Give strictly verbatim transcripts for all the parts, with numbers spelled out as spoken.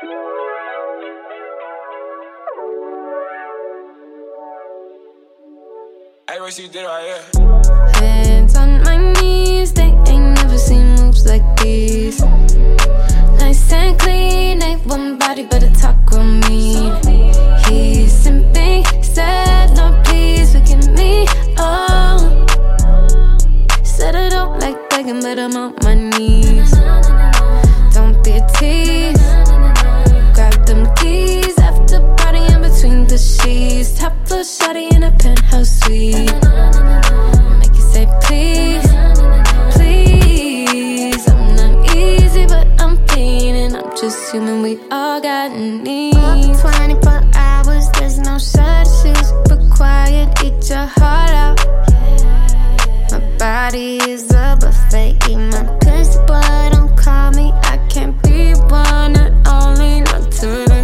Hey, what you did right here? Hands on my knees, they ain't never seen moves like these. Nice and clean, ain't one body but a talk on me. He's simping, said no please forgive me, oh. Said I don't like begging but I'm on my knees. Don't be a tease, grab them keys after partying between the sheets. Top floor shawty in a penthouse suite. Make you say please, please. I'm not easy but I'm feeling. I'm just human, we all got needs. twenty-four hours, there's no shortages. But quiet, eat your heart out. My body is a buffet, eat my pussy boy, don't call me. I can't be one and only, not today.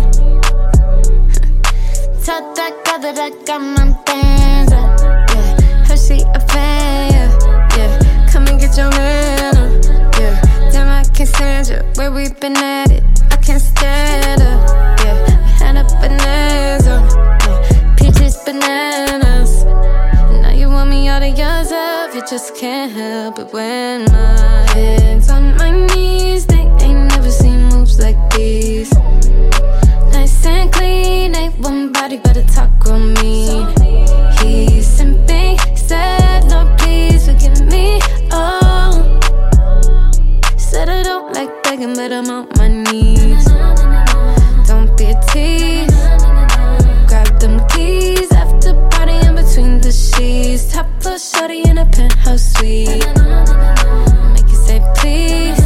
Tell that girl that I got my bands up, yeah. Her she a fan, yeah, yeah. Come and get your man up, yeah. Damn, I can't stand you, where we been at it. I can't stand her, yeah. We had a bonanza, yeah. Peaches, bananas. Now you want me all to yourself, you just can't help it when my hands on my knees. They ain't never seen moves like these. Nice and clean, ain't one body but a talk on me. He's simping, said no please forgive me, oh. Said I don't like begging but I'm on my knees. Don't be a tease, grab them keys after partying between the sheets. Top floor shawty in a penthouse suite. Make you say please,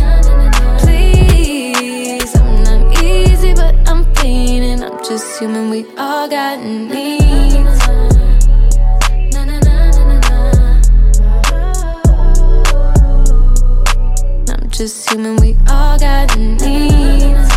please. I'm not easy but I'm feeling. I'm just human, we all got needs. I'm just human, we all got needs.